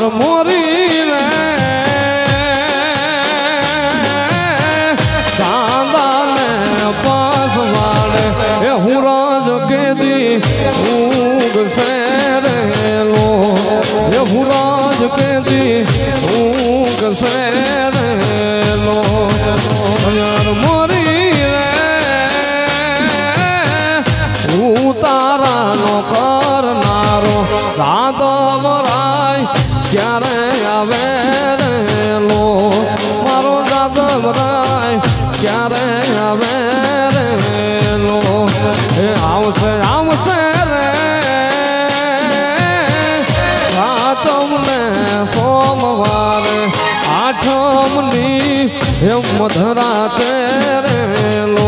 સયાર મોરી રે ચાંદાને પાસ વાળે એ હું રાજ કેદી ઊંઘ સેરેલો એ હું રાજ કેદી ઊંઘ સેરેલો સયાર મોરી રે ઉતારાનો કરનારો જાદવ રાય ક્યારે આવે રેલો મારો જાદવ રાય ક્યારે આવે રેલો એ આવશે આવશે રે સાતમને સોમવારે આઠમની એ મધરાતે રેલો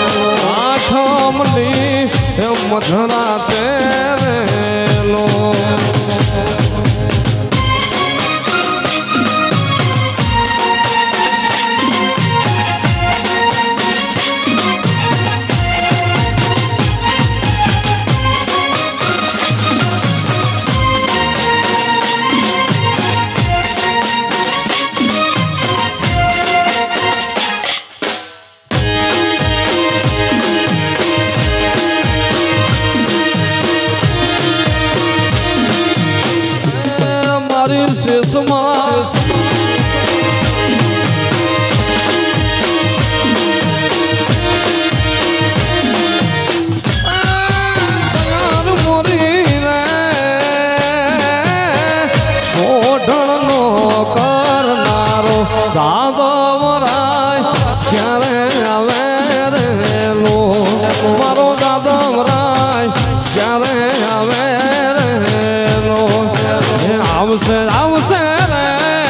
આઠમની એ મધરાતે રેલો શેષમાં સયાર મોરી રે ઓઢણનો કરનારો જાદવ રાય ક્યારે આવે રેલો મારો જાદવ રાય ક્યારે આવે રેલો આવશે આવશે રે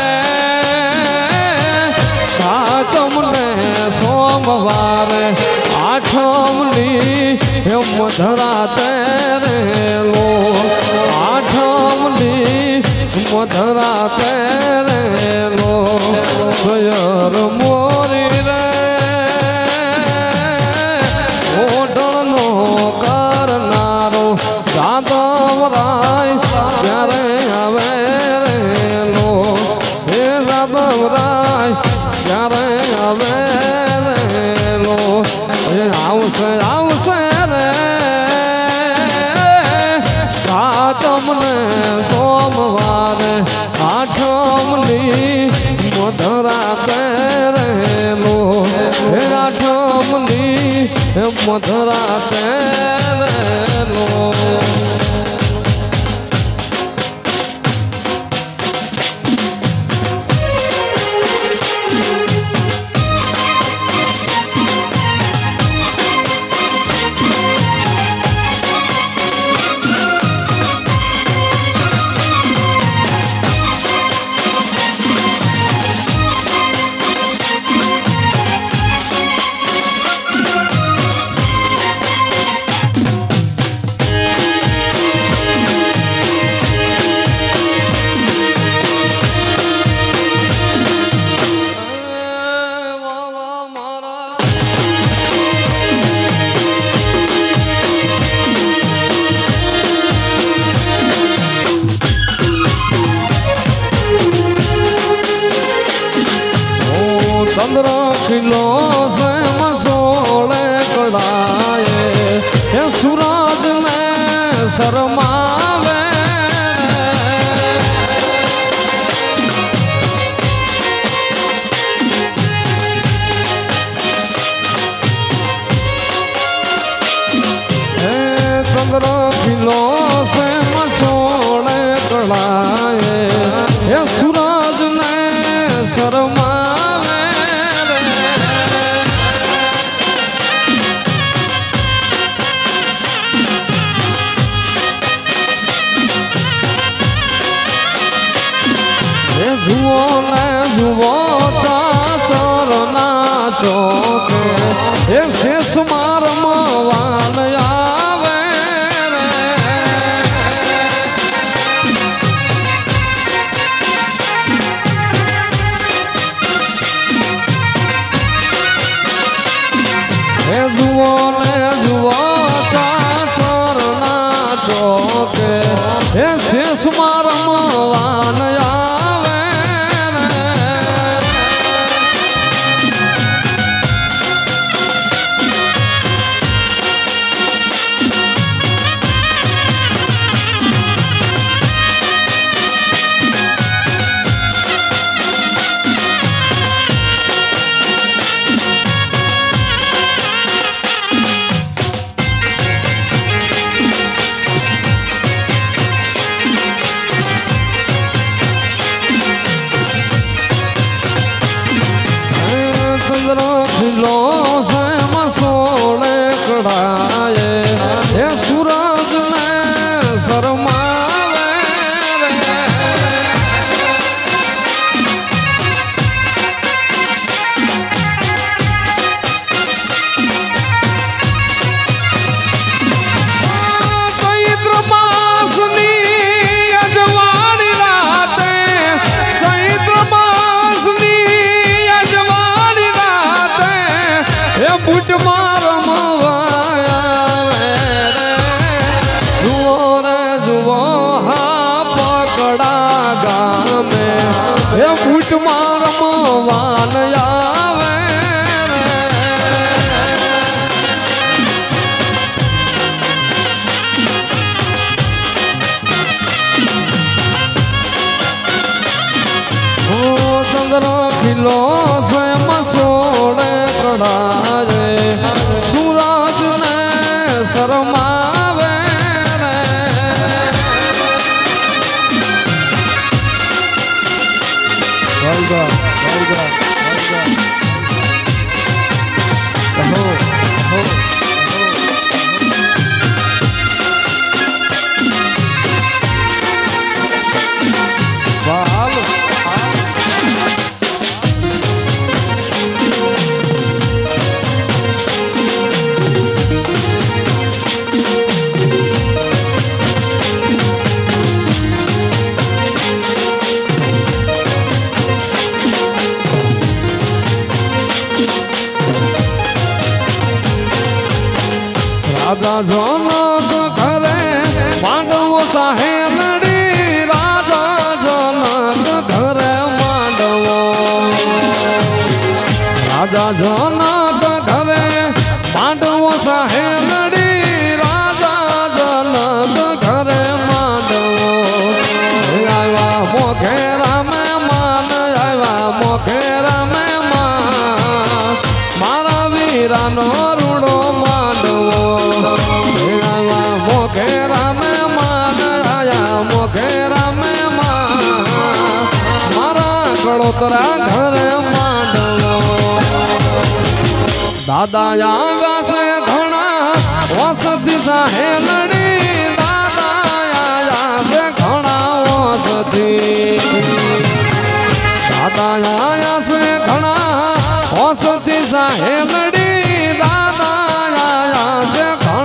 સાતમને સોમવારે આઠમની એ મધરાતે રેલો આઠમની મધરાતે રેલો સયર મોરી રે ઓઢણનો કરનારો જાદવ રાય ક્યારે આવે રેલો હે જાદવ રાય ક્યારે આવે રેલો હે આવશે આવશે રે સાતમને સોમવારે આઠમની મધરાતે રેલો હે આઠમની મધરાતે રેલો चंद्र खिलो से मसोले कड़ाए ये सूरज में शर्मावे चंद्र खिलो से मसोले कड़ाए ये सूरज में शर्मा जुओ ने जुओ चाचर नाचो के ए शेष मार मवान आवे रे जुओ ने जुओ चाचर नाचो के શેષમાં રમવાન આવે ખીલો છે મસોડે કઢાયે એ સૂરજ ને શરમાવે ચૈત્ર માસની અજવાળી રાતે ચૈત્ર માસની અજવાળી રાતે એ બુટમાં રમવાયા જુઓ રે જુઓ હા પકડા ગામે એ બુટમાં રમવાન આવે ચંદ્ર ખીલો છે મસોડે કઢાયે સૂરજ ને શરમાવે રાજા જનક ઘરે માંડવો સાહેલડી રાજા જનક ઘરે માંડવો રાજા જનક ઘરે માંડવો સાહેલડી રાજા જનક ઘરે માંડવો આવ્યા મોઘેરા મહેમાન આવ્યા મોઘેરા મહેમાન મારા વીરાનો રૂડો માંડવો મોઘેરા મહેમાન આયા મોઘેરા મહેમાન મારા કળોતરા ઘરે માંડવો દાદા આવ્યા છે ઘણા વસતી સાહેલડી દાદા આવ્યા છે ઘણા વસતી દાદા આવ્યા છે ઘણા વસતી સાહેલડી દાદા આવ્યા છે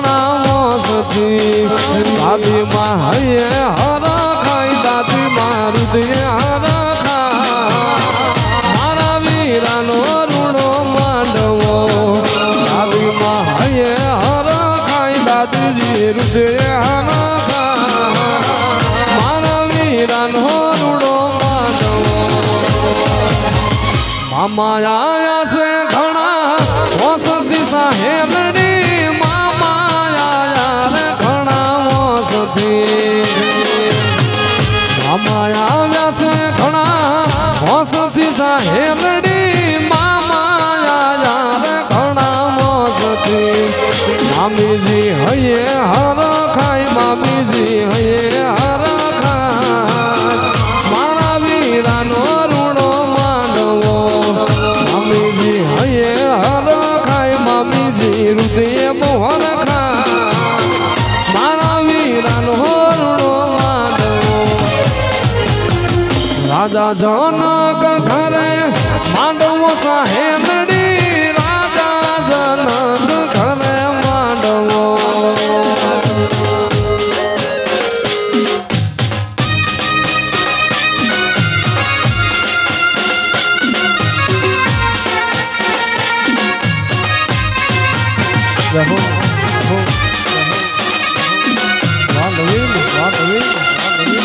દાદી માં હૈયે હર ખાઈ દાદી મારું દિયે હર ખા મારા વીરાનો રૂડો માંડવો દાદી માં હૈયે હર ખાઈ દાદીજી રૂદિયે હર ખા મારા વીરાનો રૂડો માંડવો મામા આયા છે ઘણા વસતી સાહેબડી મામા મામા આવ્યા છે ઘણા વસતી સાહેબડી મામા આવ્યા ઘણા વસતી મામીજી હૈયે હર ખાઈ મામીજી હૈયે હર ખાઈ મારા વીરાનો રૂડો માંડવો મામીજી હૈયે હર ખાઈ મામીજી રુદિયે મોહર ખાઈ મારા વીરાનો રૂડો માંડવો રાજા જનક ઘરે માંડવો સાહેબડી રાજા જનક ઘરે માંડવો માંડવી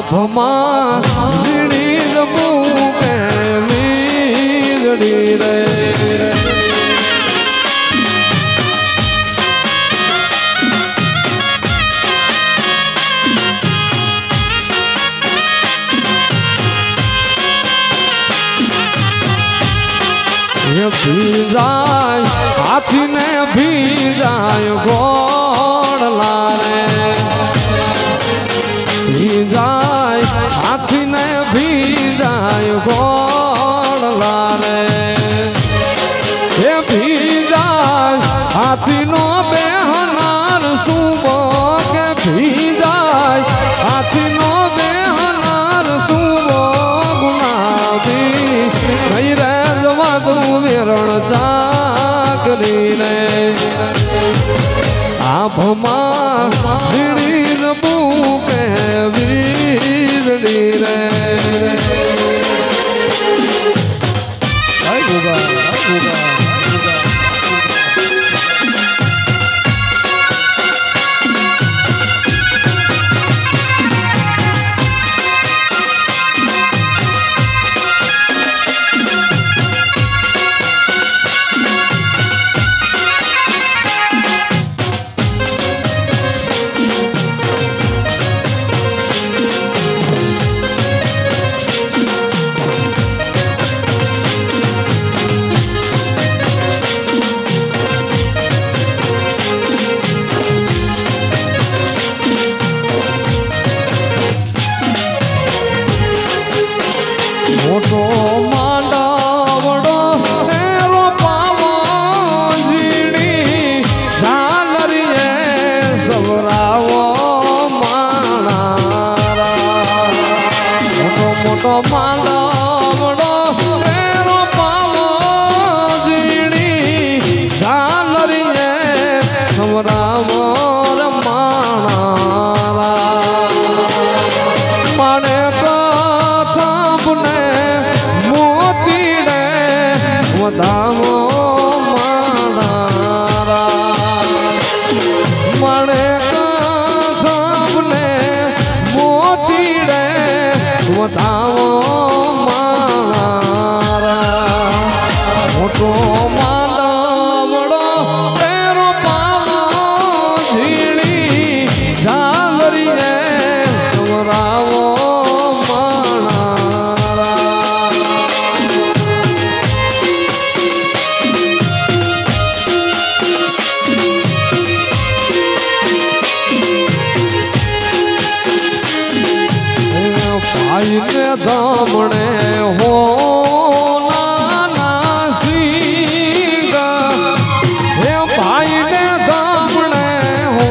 આભમાં ઝીણી જબું કે વીજળી રે ભીજાય હાથીને ભીજાય ઘોડલા રે ભીજાય હાથીને ભીજાય ઘોડલા રે એ ભીજાય હાથીનો બેહનાર સુબો કે ભીજાય હાથીનો બેહનાર સુબો ગુલાબી નહીં રે મેરણ ચાકરીને આભમાં ઝીણી જબું કે વીજળી રે મોટો માંડવડો એરો પાવો ઝીણી ઝાલરીએ સવરાવો માણારા મોટો માંડવડો એરો પાવો ઝીણી ઝાલરીએ સવરાવો વધાવો માણારા મળે કથમને મોતીડે વધાવો માણારા મોટો માંડવડો પેરો પાવો ઝીણી ઝાલરીએ સવરાવો ભાઈને ધામણે હો નાના સિંગા હે ભાઈને ધામણે હો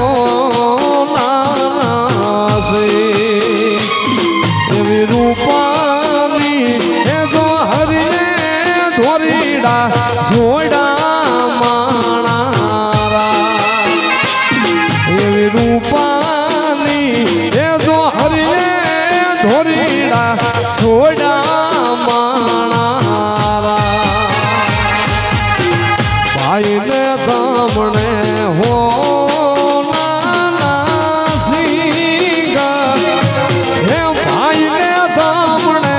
નાના સિંગ એવી રૂપાની હે જો હરિને ધોરીડા જોડા માણારા એવી રૂપાની હે જો હરિને ધોરીડા છોડા માણારા ભાઈને ધામણે હો નાના સિંગા હે ભાઈને ધામણે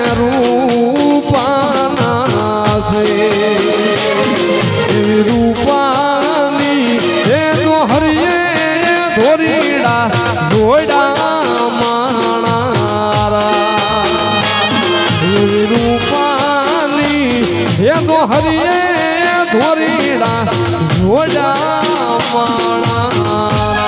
રૂપાના છે એવી રૂપાની હે તો હરિએ ધોરીડા જોડા હરિએ ધોરીડા જોડા માણારા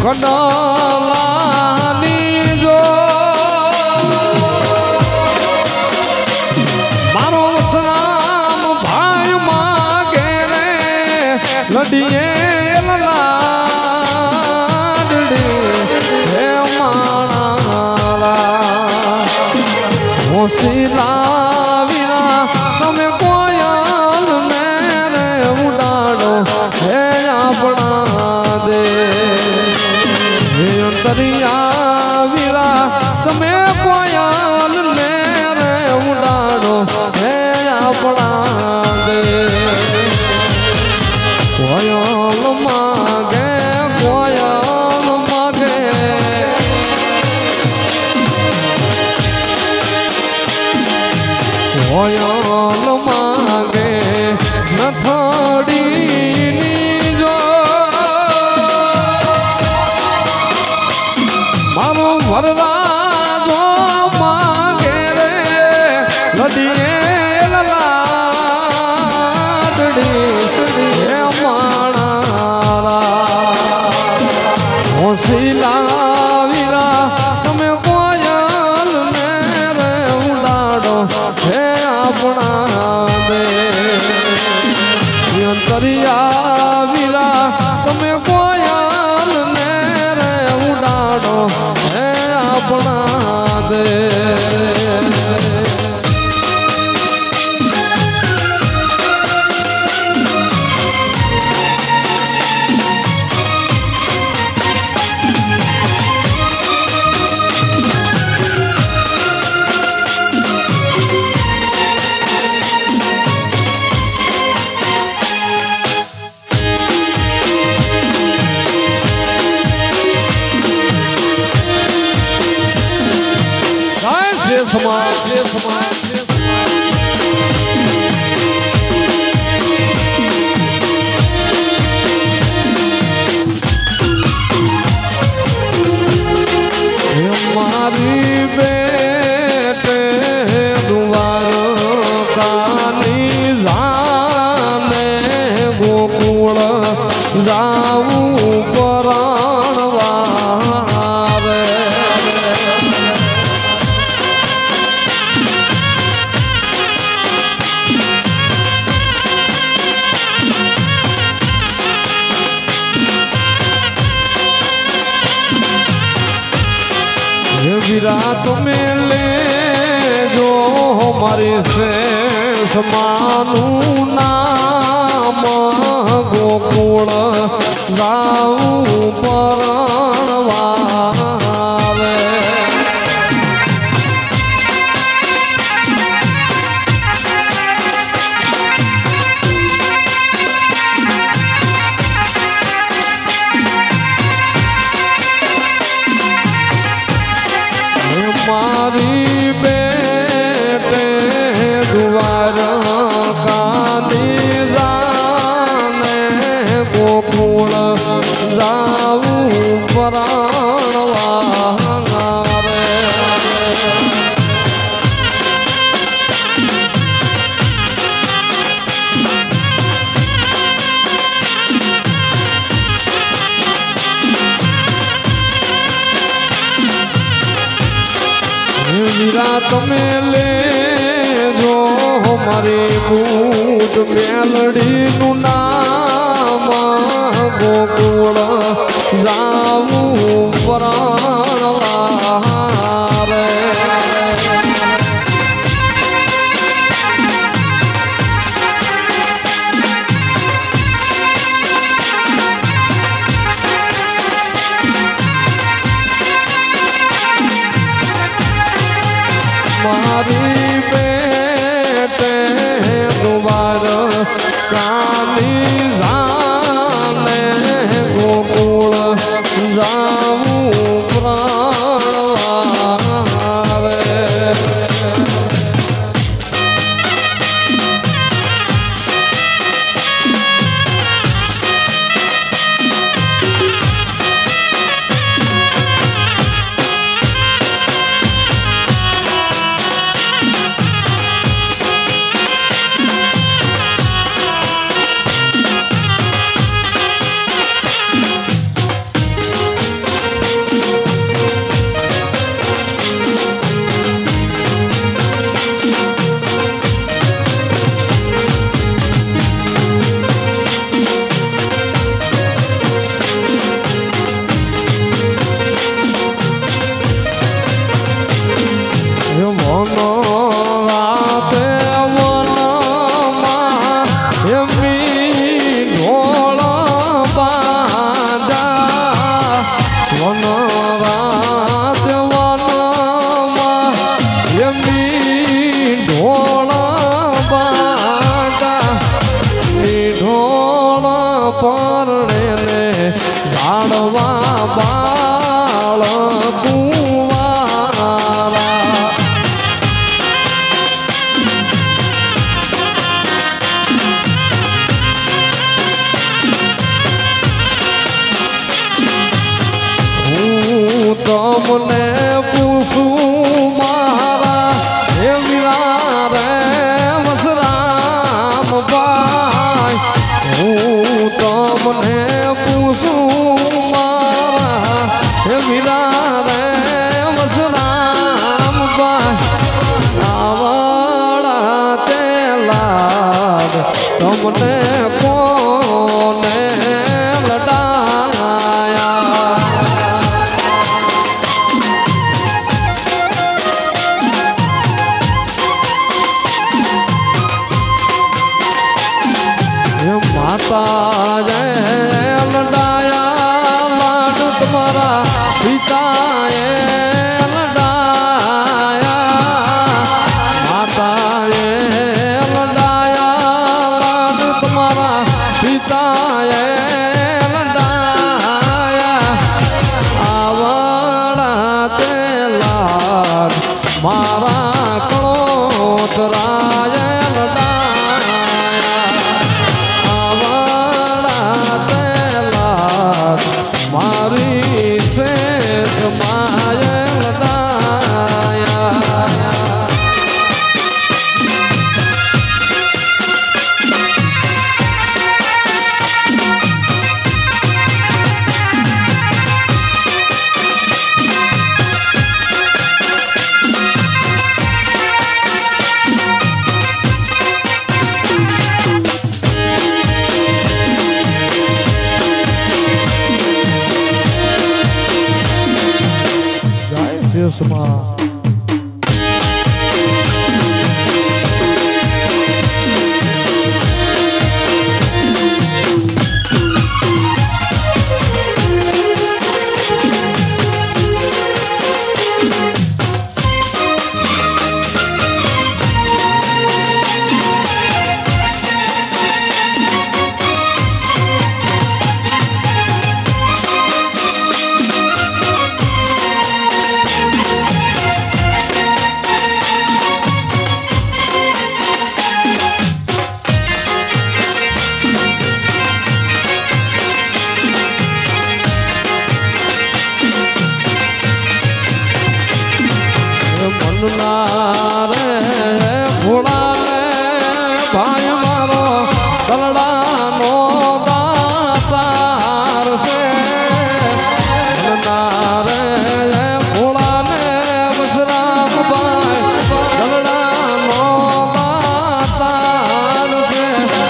કડલાની જો મારો વસરામ ભાઈ માગે રે લડીએ લાડડી હે માણા હોશીલા વિના તમે કોયલ ને રે ઉડાડો હે આપણા દે અંતરિયા વિરા તમે કોયલ ને રે ઉડાડો હે આપણા દે કોયલ માગે કોયલ માગે કોયલ માગે નથડીની જો મારો વરરાજો માગે રે લડીએ લાડડી હે માણા હોશીલા વિરા તમે કોયલ ને રે ઉડાડો હે આપણા દે અંતરિયા વિરા તમે કોયલ ને રે ઉડાડો હે આપણા દે મારી બેટે દુવાર કાની જાને ગોકુળ જાવું પરાણવા રે વિરાટ મેં લે જો મારી સે સમાનું નામ ગોકુળ જાવું પરણવા રે મારી બેટે દુવાર કાની જાને ગોકુળ જાવું પરાણવા રે વિરાટ મેં લે જો મારી બૂટ મેલડીનું નામ ગોકુળ જાવું પરાણવા રે મારી બેટે દુવાર કાની જાને ગોકુળ જાવું પ્રાણવા રે તમને કોને લડાયા માતા જય લડાયા લાડ તમારા પિતાએ લડાયા માતાએ લડાયા લાડ તમારા પિતાએ લડાયા આવડા તે લાડ મારા કણોતરાએ મારી શેષ માય લડાયા શેષમાં રે ઘોડા રે ભાઈ મારો દલડાનો દાતાર છે રે ઘોડા ને વસરામ ભાઈ દલડાનો દાતાર છે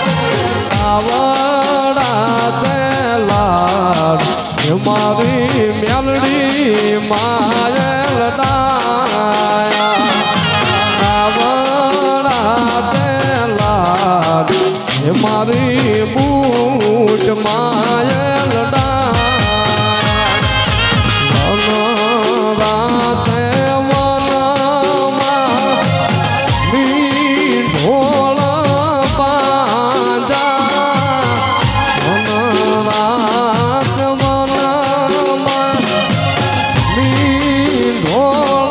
આવડા તે લાડ મારી મેલડી માય મારી બૂટ માય લડાયા રાતે વનમાં ઢોળ પાંજા રાત વનમાં ઢોળ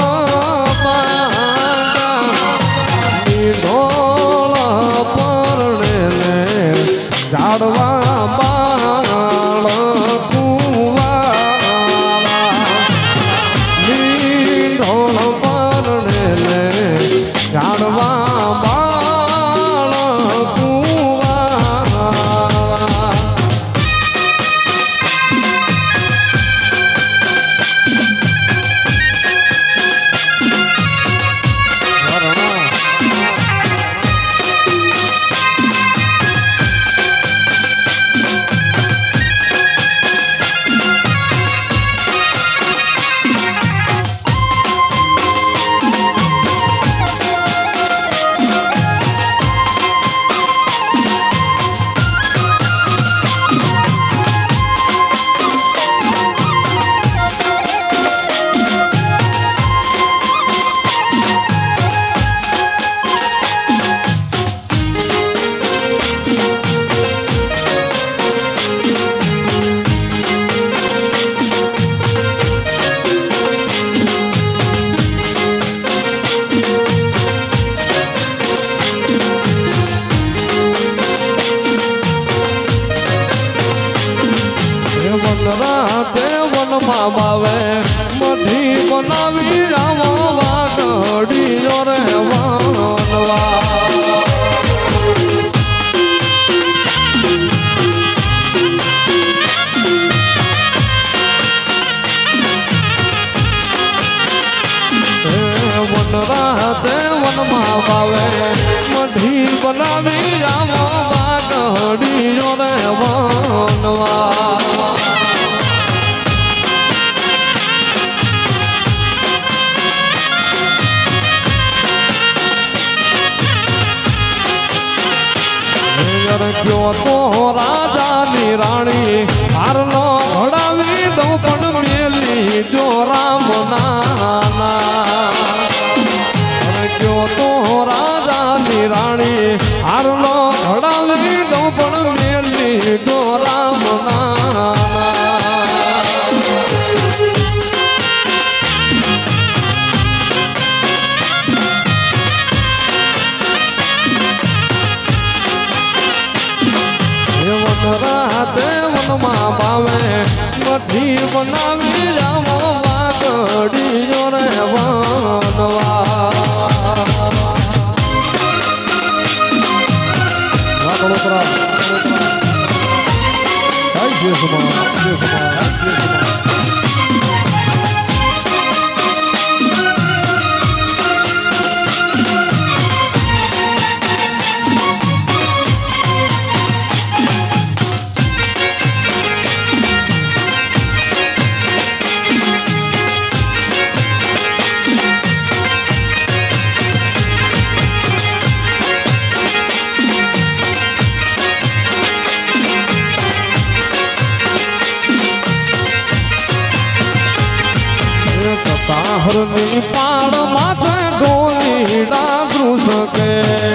ઝાડવા બાળ કુવા ઢોળ પરણે ઝાડવા બાળ કુવા રાતે વનમાં બાવે મઢી બનાવી રામો વાગડીઓ રે વનવા વન રાતે વનમાં બાવે મઢી બનાવી રામો ઘડીઓ રે વનવા ક્યો તો રાજાની રાણી હારનો ઘડાવી દઉં પણ મેલી જો રામ નાના ક્યો તો રાજાની રાણી હારનો ઘડાવી દઉં પણ મેલી જો રામ નાના રાતે વનમાં ભાવે મઠી બનાવી જામો વાગડીઓ રે વનવા હરની પાડ માથે ડોલી ડાગરું શકે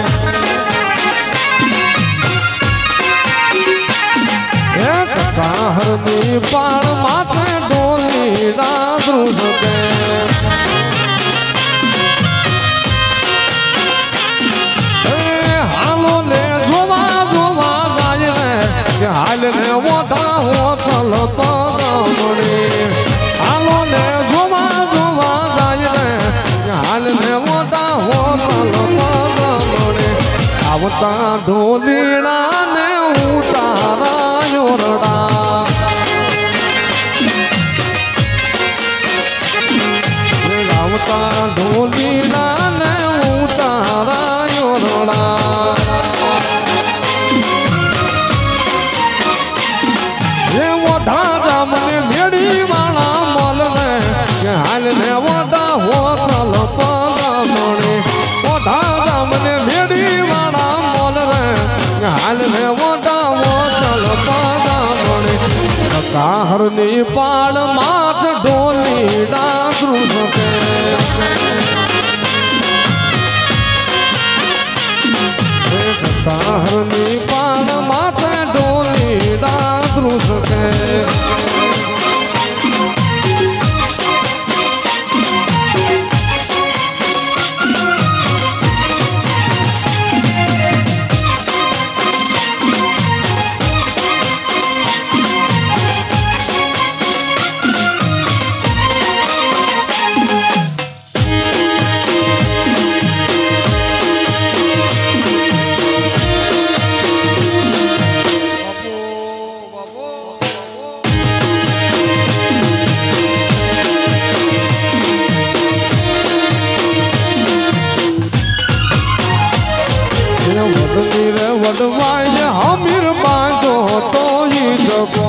હરની પાડ માથે ડોલી ડાગરું શકે હાલો ને જોવા જોવા જાય ને હાલ ને મોટા હોતલ પગમણી હાલો ને હાલને મોટા હોતલ પગમણે આવતા ઢોલીડા ને ઉતારા યોરડા આવતા ઢોલીડા ને ઉતારા યોરડા એ મોઢા જામને મેળી વાળા મોલને હાલને મોટા હોતલ પગમણે મોઢા ગામને મેળી વાળા મોલ રે હાલને મોટા હોતલ પગમણે હરની પાડ માથ ઢોલી ડાગરું શકે હરની પાડ માથે ઢોલી ડાગરું શકે વડવાય હમીર બાંધો તો ઈ જગો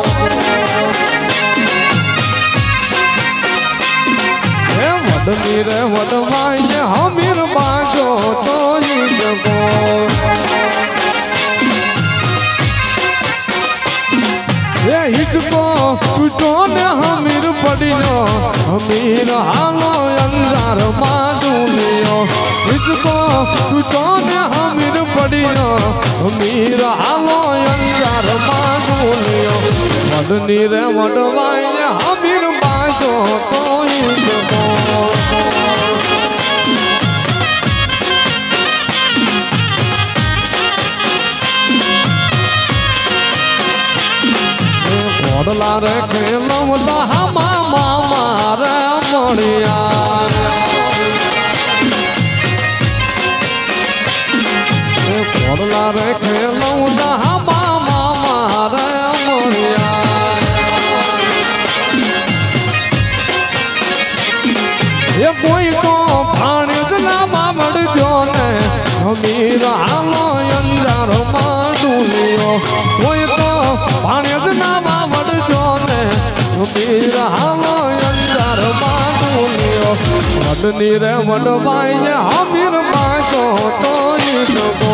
હે વડની રે વડવાય હમીર બાંધો તો ઈ જગો હે હિચકો તૂટો ને હમીર પડ્યો હમીર હાલો અંધાર માં ડૂલ્યો હિચકો તૂટો ને હમીર પડ્યો હમીર હાલો અંધાર માં ડૂલ્યો વડની રે વડવાય હમીર બાંધો તો ઈ જગો ઘોડલા રે ખેલવતા હામા મામા રે મળ્યા ઘોડલા રે ખેલવતા હામા મામા રે મળ્યા એ કોઈ તો ભાણેજ ના બાબડજો ને હમીર હાલો અંજાર માં ડુલિયો કોઈ તો પાણી જ ના વાવડજો ને હમીર હાલો અંજાર માં ડુલિયો વડની રે વડવાઈ હમીર બાજો તો ઈસકો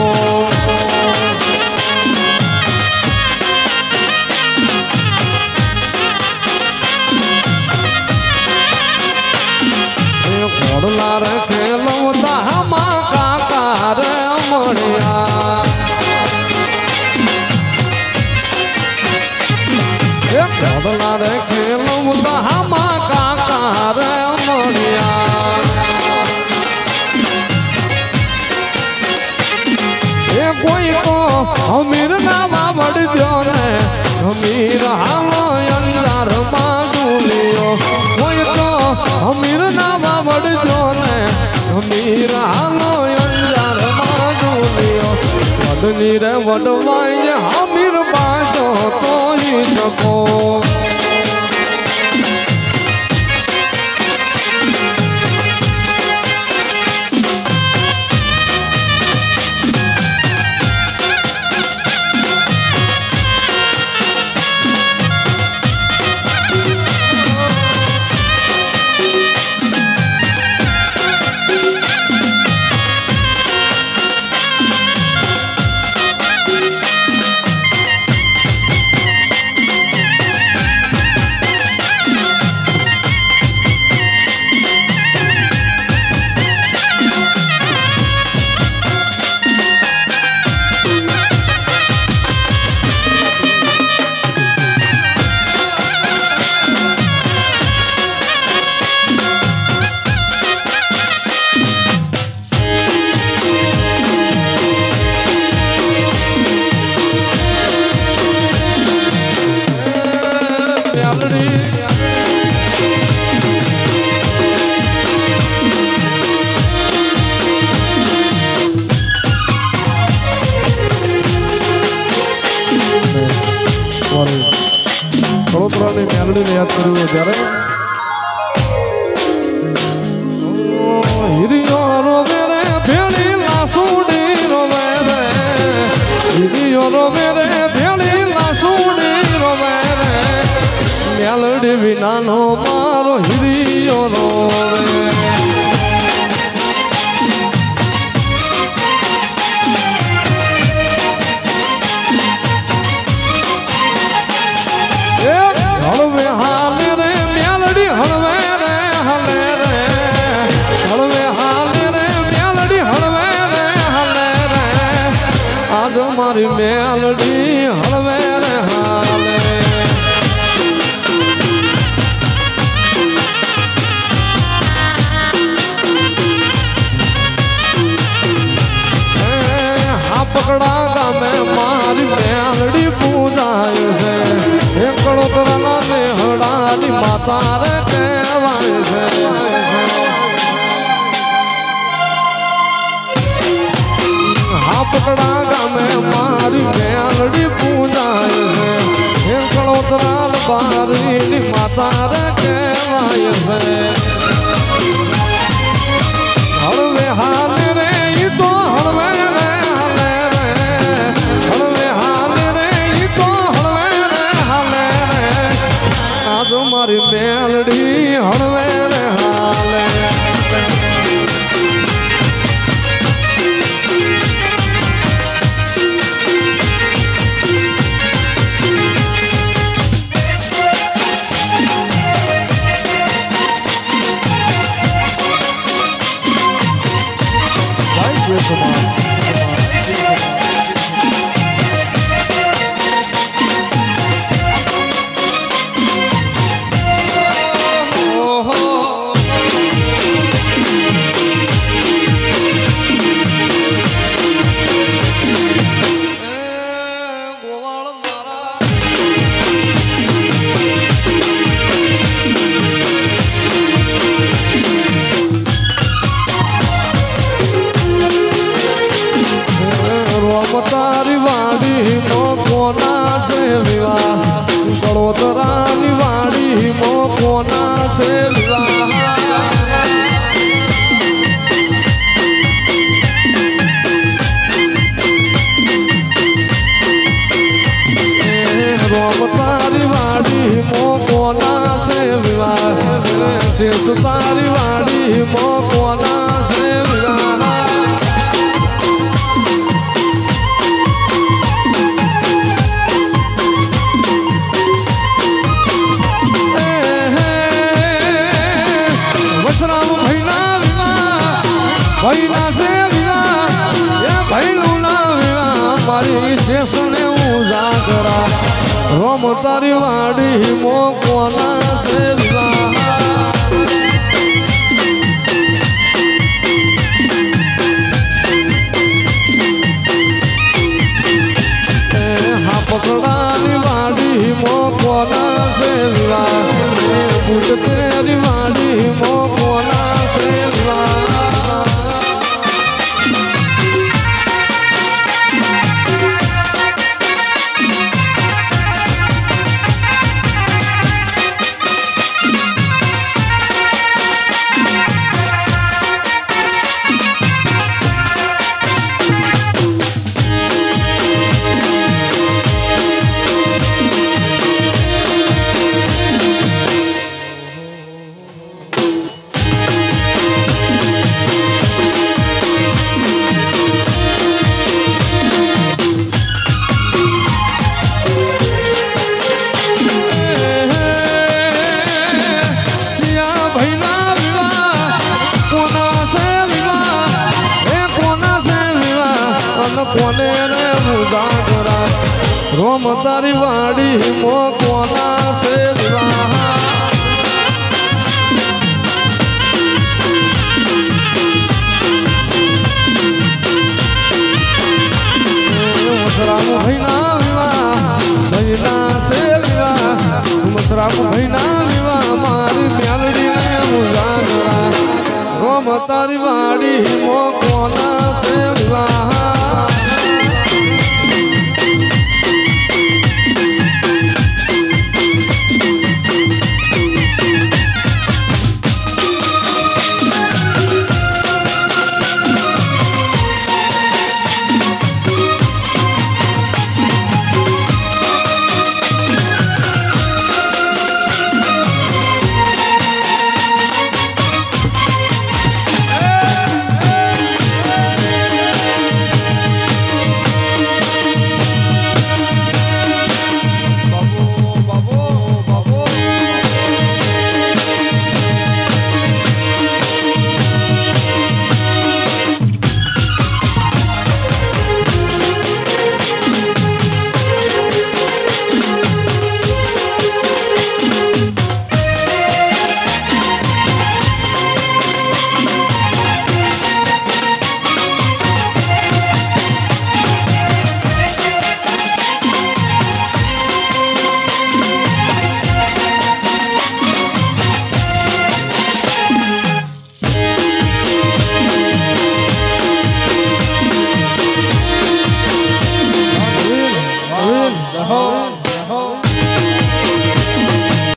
ઘોડલા રે ખેલો દામા કાકા રે મળ્યા ઘોડલા રે ખેલો દામા કાકા રે મળ્યા એ કોઈ તો અમીર ના વાવડજો ને અમીર હાલો અંજાર માં ડુલિયો કોઈ તો અમીર ના વાવડજો ને અમીર હાલો અંજાર માં ડુલિયો વડની રે વડવાઈ અમીર બાજો તો શકો કળોતરાની મેલડીને યાદ કર્યું ત્યારે હિરિયો રોવે રે ભેળી લાસુડી રોવે રે હિરિયો રોવે રે ભેળી લાસુડી રોવે રે મેલડી વિનાનો મારો હિરિયો રોવે હળવે હાલે રે મેલડી હળવે રે હલે રે હળવે હાલે રે મેલડી હળવે રે હલે રે આજ મારી મેલડી હળવે રે હાલે હા પકડા ગામે મારી મેલડી પૂજાય છે કળોતરાના નેહડાની માતા રે કહેવાય છે હાપકડા ગામે મારી મેલડી પૂજાય છે એ કળોતરાલ બારીની માતા રે કહેવાય છે હળવે હાલે રે ઈ તો હળવે રે હાલે રે હળવે હાલે રે ઈ તો હળવે રે હાલે રે આજ મારી મેલડી હળવે રે હાલે શેષને ઉજાગરા રોમ તારી વાડી મો કોના છે પકડાની વાડી મો કોના છે બુટ તેરી વાડી મો કોના છે કોને રે મુદાગરા રોમ તારી વાડી મો કોના છે મસરામ ભાઈના વિવાહ ભૈના છે વિવાહ મસરામ ભાઈના વિવાહ મારી મ્યાલડી ને મુદાગરા રોમ તારી વાડી મો